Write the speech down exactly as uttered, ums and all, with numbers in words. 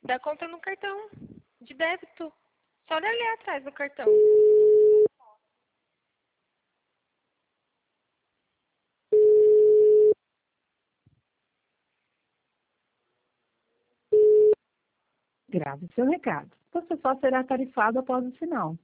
Dá conta no cartão de débito. Só olhar ali atrás do cartão. Grave seu recado. Você só será tarifado após o sinal.